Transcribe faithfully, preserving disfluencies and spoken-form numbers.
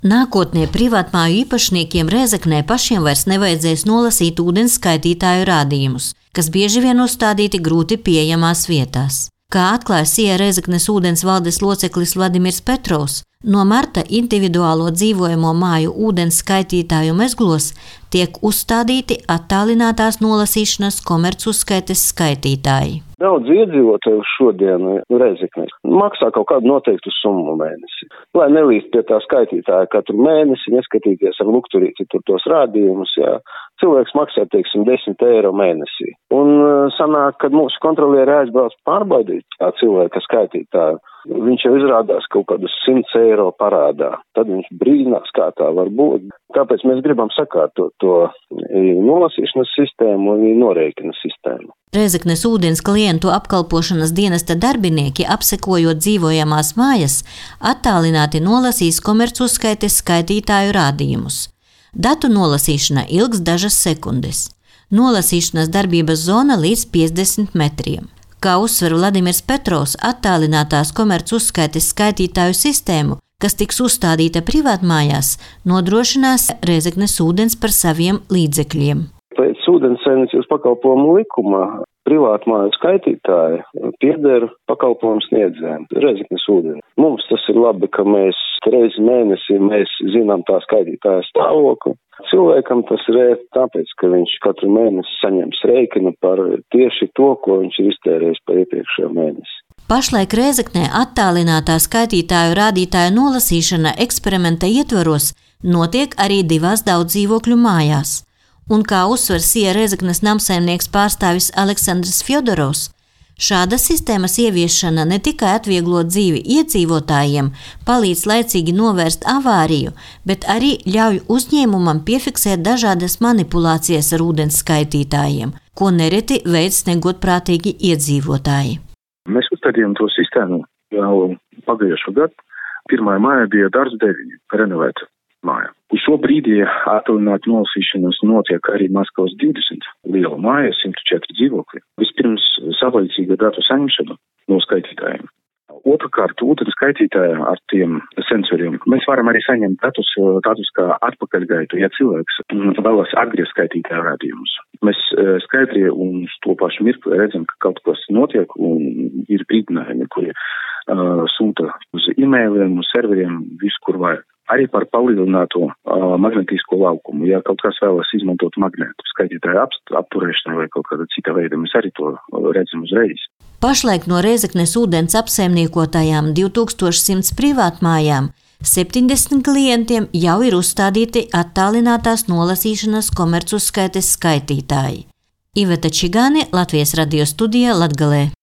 Nākotnē privātmāju īpašniekiem Rēzeknē pašiem vairs nevajadzēs nolasīt ūdens skaitītāju rādījumus, kas bieži vien uzstādīti grūti pieejamās vietās. Kā atklāja Sija Rēzeknes ūdens valdes loceklis Vladimirs Petrovs, no marta individuālo dzīvojamo māju ūdens skaitītāju mezglos tiek uzstādīti attālinātās nolasīšanas komercuzskaites skaitītāji. Daudz iedzīvotāju šodien Rēzeknē maksā kaut kādu noteiktu summu mēnesi. Lai nelīst pie tā skaitītāja katru mēnesi, neskatīties ar lukturīti tur tos rādījumus, jā. Cilvēks maksā, teiksim, desmit eiro mēnesī. Un sanāk, kad mūsu kontrolieri aizbrauc pārbaudīt tā cilvēka skaitītāju, viņš jau izrādās kaut kādus simts eiro parādā. Tad viņš brīnās, kā tā var būt. Tāpēc mēs gribam sakārtot to nolasīšanas sistēmu un norēķina sistēmu. Rēzeknes ūdens klientu apkalpošanas dienesta darbinieki, apsekojot dzīvojamās mājas, attālināti nolasīs komercuzskaites skaitītāju rādījumus. Datu nolasīšana ilgs dažas sekundes. Nolasīšanas darbības zona līdz piecdesmit metriem. Kā uzsver Vladimirs Petrovs, attālinātās komercuzskaites skaitītāju sistēmu, kas tiks uzstādīta privātmājās, nodrošinās Rēzeknes ūdens par saviem līdzekļiem. Pēc ūdenssaimniecības pakalpojumu likuma privātmāju skaitītāji pieder pakalpojumu sniedzējiem, Rēzeknes ūdeni. Mums tas ir labi, ka mēs reizi mēnesī mēs zinām tā skaitītāja stāvokli. Cilvēkam tas ir tāpēc, ka viņš katru mēnesi saņems rēķinu par tieši to, ko viņš ir iztērējis par iepriekšējo mēnesi. Pašlaik Rēzeknē attālinātā skaitītāju rādītāju nolasīšana eksperimenta ietvaros notiek arī divās daudzdzīvokļu mājās. Un kā uzsver Sija Rēzeknes namsaimnieks pārstāvis Aleksandrs Fjodorovs, šāda sistēmas ieviešana ne tikai atvieglo dzīvi iedzīvotājiem, palīdz laicīgi novērst avāriju, bet arī ļauj uzņēmumam piefiksēt dažādas manipulācijas ar ūdens skaitītājiem, ko nereti veids negodprātīgi iedzīvotāji. Mēs uzstādījām to sistēmu jau pagājušo gadu. Pirmā māja bija Dārzs deviņi, renovēta māja. Uz šo brīdi attālināta nolasīšanas notiek arī Maskavas divdesmit liela māja, simt četri dzīvokļi. Vispirms savlaicīga datu saņemšana no skaitītājiem. Otrakārt, ūdens skaitītāja ar tiem sensoriem. Mēs varam arī saņemt datus, tādus kā atpakaļgaitu, ja cilvēks vēlas atgriezt skaitītāju rādījumus. Mēs skaidri un uz to pašu mirkli redzam, ka kaut kas notiek un ir brīdinājumi, kuri uh, sūta uz e-mailiem, uz serveriem, visu, kur vajag. Arī par palielināto uh, magnetisko laukumu. Ja kaut kas vēlas izmantot magnētu skaitītāju apturēšanai vai kaut kāda cita veida, mēs arī to redzam uzreiz. Pašlaik no Rēzeknes ūdens apsaimniekotajām divi tūkstoši simts privātmājām septiņdesmit klientiem jau ir uzstādīti attālinātās nolasīšanas komercuzskaites skaitītāji. Iveta Čigāne, Latvijas radio studija Latgalē.